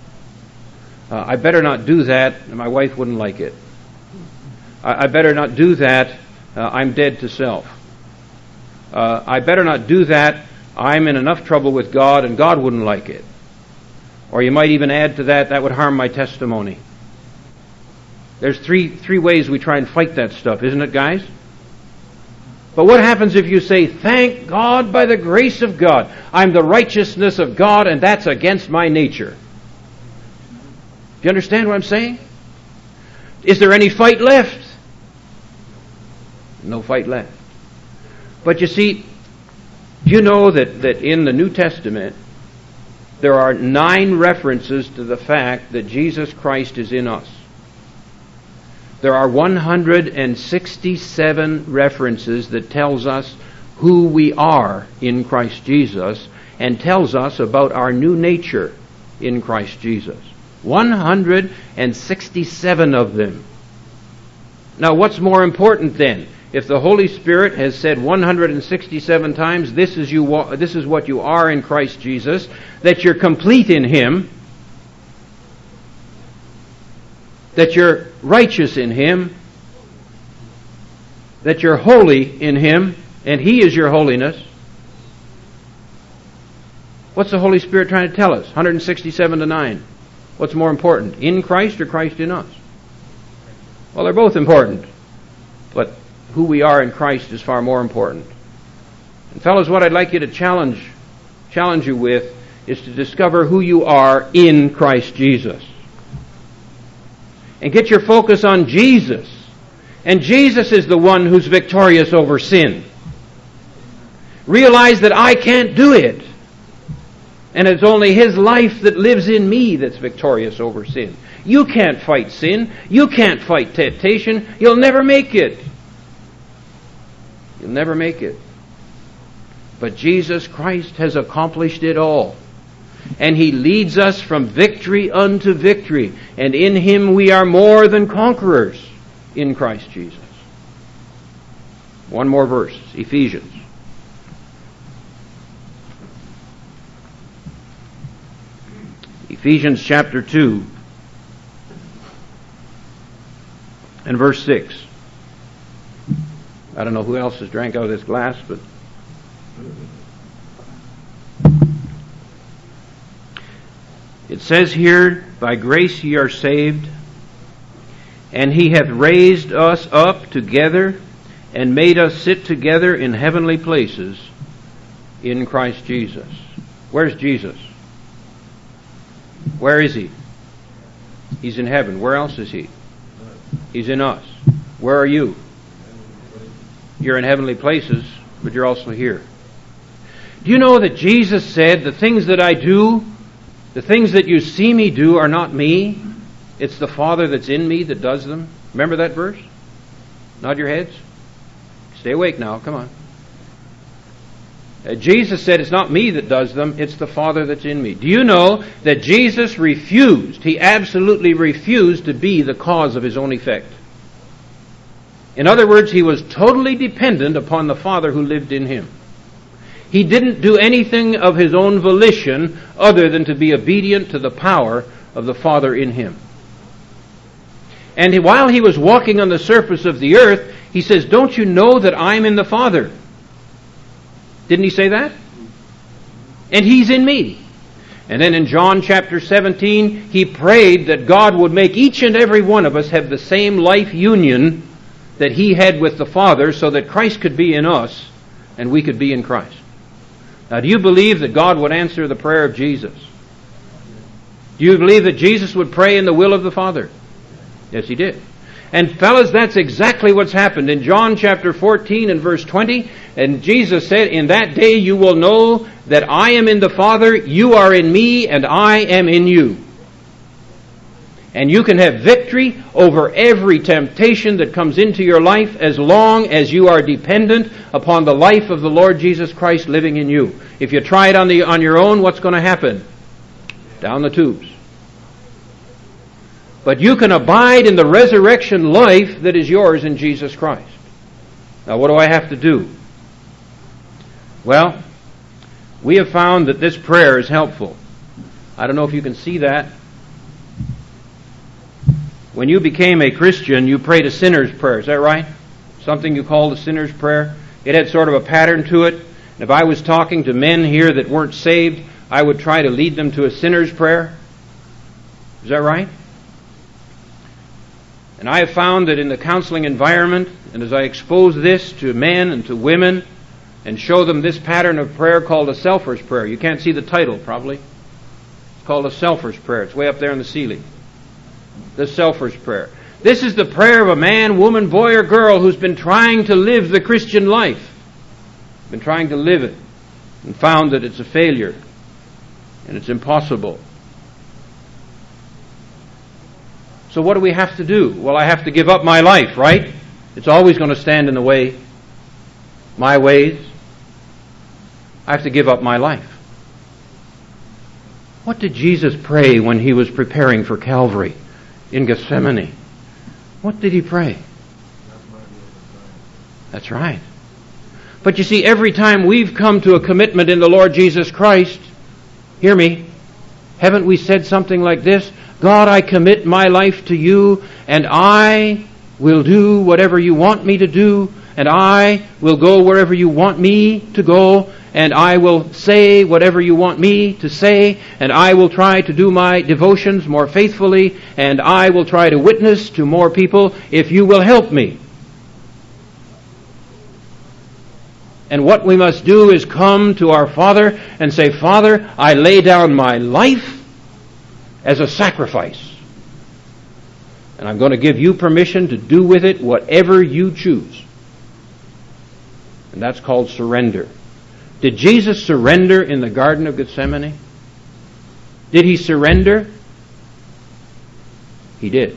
I better not do that, my wife wouldn't like it. I better not do that, I'm dead to self. I better not do that, I'm in enough trouble with God, and God wouldn't like it. Or you might even add to that, that would harm my testimony. There's three ways we try and fight that stuff, isn't it, guys? But what happens if you say, thank God by the grace of God, I'm the righteousness of God, and that's against my nature? Do you understand what I'm saying? Is there any fight left? No fight left. But you see, do you know that in the New Testament, there are 9 references to the fact that Jesus Christ is in us? There are 167 references that tells us who we are in Christ Jesus and tells us about our new nature in Christ Jesus. 167 of them. Now, what's more important then? If the Holy Spirit has said 167 times, this is what you are in Christ Jesus, that you're complete in Him, that you're righteous in Him, that you're holy in Him, and He is your holiness. What's the Holy Spirit trying to tell us? 167 to 9. What's more important, in Christ or Christ in us? Well, they're both important, but who we are in Christ is far more important. And fellows, what I'd like you to challenge you with is to discover who you are in Christ Jesus. And get your focus on Jesus. And Jesus is the one who's victorious over sin. Realize that I can't do it. And it's only His life that lives in me that's victorious over sin. You can't fight sin. You can't fight temptation. You'll never make it. You'll never make it. But Jesus Christ has accomplished it all. And He leads us from victory unto victory. And in Him we are more than conquerors in Christ Jesus. One more verse, Ephesians. Ephesians chapter 2 and verse 6. I don't know who else has drank out of this glass, but it says here, by grace ye are saved, and He hath raised us up together and made us sit together in heavenly places in Christ Jesus. Where's Jesus? Where is He? He's in heaven. Where else is He? He's in us. Where are you? You're in heavenly places, but you're also here. Do you know that Jesus said, the things that I do, the things that you see me do are not me. It's the Father that's in me that does them. Remember that verse? Nod your heads. Stay awake now. Come on. Jesus said, it's not me that does them, it's the Father that's in me. Do you know that Jesus refused, He absolutely refused to be the cause of His own effect? In other words, He was totally dependent upon the Father who lived in Him. He didn't do anything of His own volition other than to be obedient to the power of the Father in Him. And while He was walking on the surface of the earth, He says, don't you know that I'm in the Father? Didn't He say that? And He's in me. And then in John chapter 17, He prayed that God would make each and every one of us have the same life union that He had with the Father, so that Christ could be in us and we could be in Christ. Now, do you believe that God would answer the prayer of Jesus? Do you believe that Jesus would pray in the will of the Father? Yes, He did. And fellas, that's exactly what's happened. In John chapter 14 and verse 20, and Jesus said, in that day you will know that I am in the Father, you are in me, and I am in you. And you can have victory over every temptation that comes into your life as long as you are dependent upon the life of the Lord Jesus Christ living in you. If you try it on your own, what's going to happen? Down the tubes. But you can abide in the resurrection life that is yours in Jesus Christ. Now, what do I have to do? Well, we have found that this prayer is helpful. I don't know if you can see that. When you became a Christian, you prayed a sinner's prayer. Is that right? Something you called a sinner's prayer. It had sort of a pattern to it. And if I was talking to men here that weren't saved, I would try to lead them to a sinner's prayer. Is that right? And I have found that in the counseling environment, and as I expose this to men and to women, and show them this pattern of prayer called a selfer's prayer. You can't see the title, probably. It's called a selfer's prayer. It's way up there in the ceiling. The selfer's prayer. This is the prayer of a man, woman, boy, or girl who's been trying to live the Christian life. Been trying to live it, and found that it's a failure, and it's impossible. So what do we have to do? Well, I have to give up my life, right? It's always going to stand in the way. My ways. I have to give up my life. What did Jesus pray when he was preparing for Calvary in Gethsemane? What did he pray? That's right. But you see, every time we've come to a commitment in the Lord Jesus Christ, hear me, haven't we said something like this? God, I commit my life to you, and I will do whatever you want me to do, and I will go wherever you want me to go, and I will say whatever you want me to say, and I will try to do my devotions more faithfully, and I will try to witness to more people if you will help me. And what we must do is come to our Father and say, Father, I lay down my life as a sacrifice. And I'm going to give you permission to do with it whatever you choose. And that's called surrender. Did Jesus surrender in the Garden of Gethsemane? Did he surrender? He did.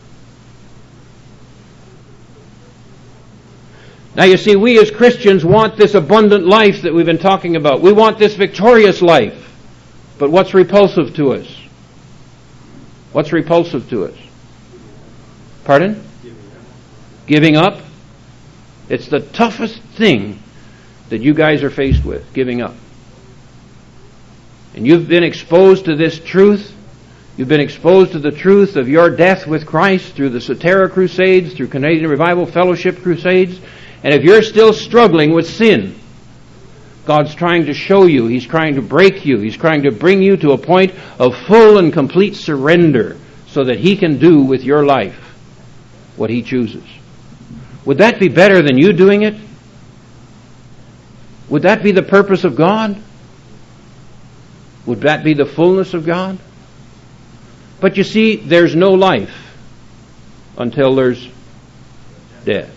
Now you see, we as Christians want this abundant life that we've been talking about. We want this victorious life. But what's repulsive to us? What's repulsive to us? Pardon? Giving up. It's the toughest thing that you guys are faced with, giving up. And you've been exposed to this truth. You've been exposed to the truth of your death with Christ through the Soterra Crusades, through Canadian Revival Fellowship Crusades. And if you're still struggling with sin, God's trying to show you, He's trying to break you, He's trying to bring you to a point of full and complete surrender so that He can do with your life what He chooses. Would that be better than you doing it? Would that be the purpose of God? Would that be the fullness of God? But you see, there's no life until there's death.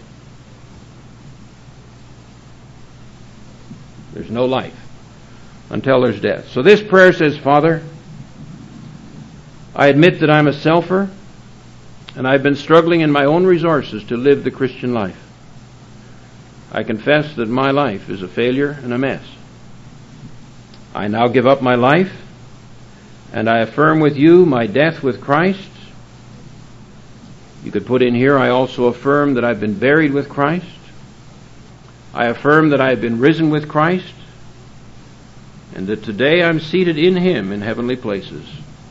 There's no life until there's death. So this prayer says, Father, I admit that I'm a selfer, and I've been struggling in my own resources to live the Christian life. I confess that my life is a failure and a mess. I now give up my life, and I affirm with you my death with Christ. You could put in here, I also affirm that I've been buried with Christ. I affirm that I have been risen with Christ, and that today I'm seated in Him in heavenly places.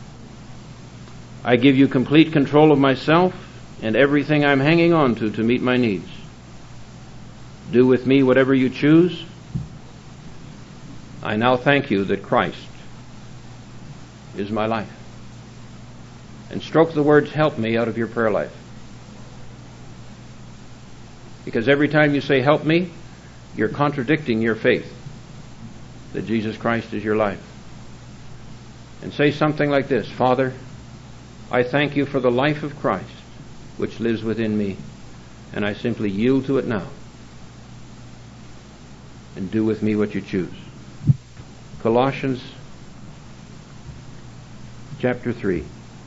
I give you complete control of myself and everything I'm hanging on to meet my needs. Do with me whatever you choose. I now thank you that Christ is my life. And stroke the words, help me, out of your prayer life. Because every time you say, help me, you're contradicting your faith that Jesus Christ is your life. And say something like this, Father, I thank you for the life of Christ which lives within me, and I simply yield to it now. And do with me what you choose. Colossians chapter 3.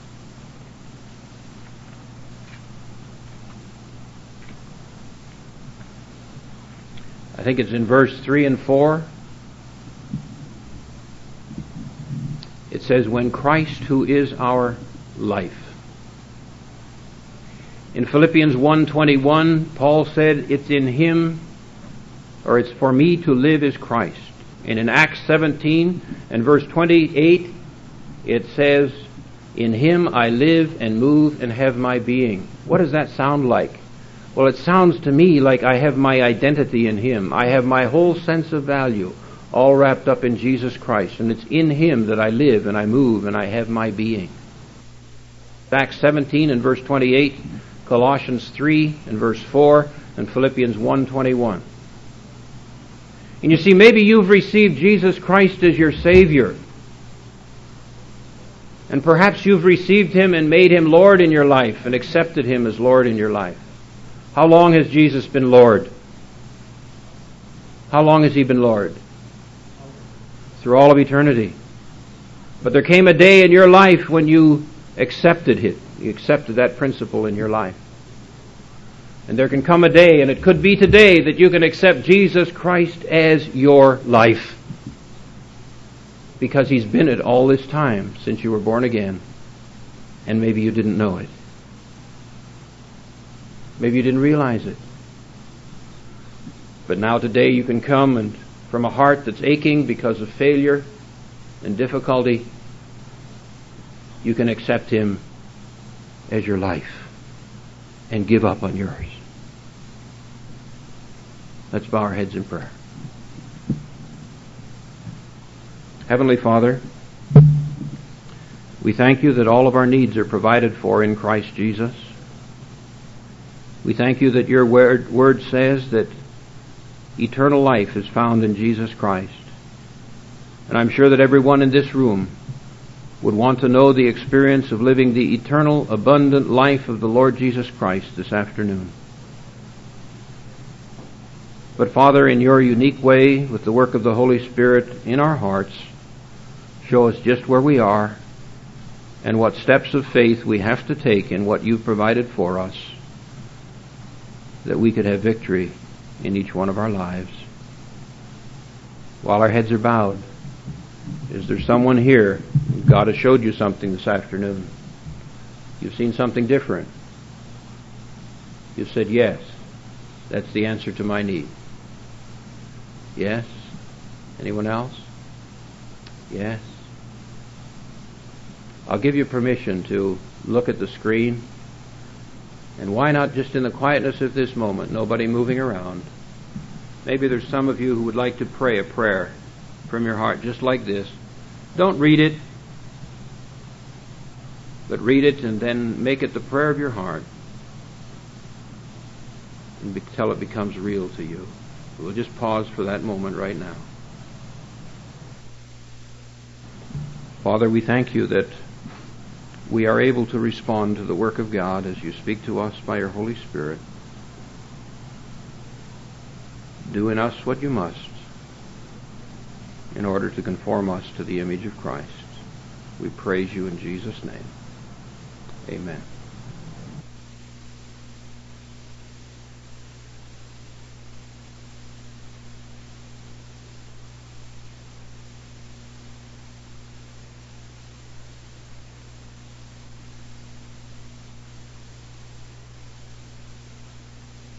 I think it's in verse 3 and 4. It says, when Christ, who is our life. In Philippians 1:21, Paul said, it's in Him, or it's for me to live is Christ. And in Acts 17 and verse 28, it says, in Him I live and move and have my being. What does that sound like? Well, it sounds to me like I have my identity in Him. I have my whole sense of value all wrapped up in Jesus Christ. And it's in Him that I live and I move and I have my being. Acts 17 and verse 28 Colossians 3 and verse 4 and Philippians 1:21. And you see, maybe you've received Jesus Christ as your Savior. And perhaps you've received Him and made Him Lord in your life and accepted Him as Lord in your life. How long has Jesus been Lord? How long has He been Lord? Through all of eternity. But there came a day in your life when you accepted it. You accepted that principle in your life. And there can come a day, and it could be today, that you can accept Jesus Christ as your life. Because He's been it all this time since you were born again. And maybe you didn't know it. Maybe you didn't realize it. But now today you can come and from a heart that's aching because of failure and difficulty, you can accept Him as your life and give up on yours. Let's bow our heads in prayer. Heavenly Father, we thank You that all of our needs are provided for in Christ Jesus. We thank You that Your word says that eternal life is found in Jesus Christ. And I'm sure that everyone in this room would want to know the experience of living the eternal, abundant life of the Lord Jesus Christ this afternoon. But Father, in Your unique way, with the work of the Holy Spirit in our hearts, show us just where we are and what steps of faith we have to take in what You've provided for us, that we could have victory in each one of our lives. While our heads are bowed, is there someone here, God has showed you something this afternoon? You've seen something different. You've said, yes, that's the answer to my need. Yes? Anyone else? Yes? I'll give you permission to look at the screen. And why not just in the quietness of this moment, nobody moving around. Maybe there's some of you who would like to pray a prayer from your heart just like this. Don't read it, but read it and then make it the prayer of your heart until it becomes real to you. We'll just pause for that moment right now. Father, we thank You that we are able to respond to the work of God as You speak to us by Your Holy Spirit. Do in us what You must in order to conform us to the image of Christ. We praise You in Jesus' name. Amen.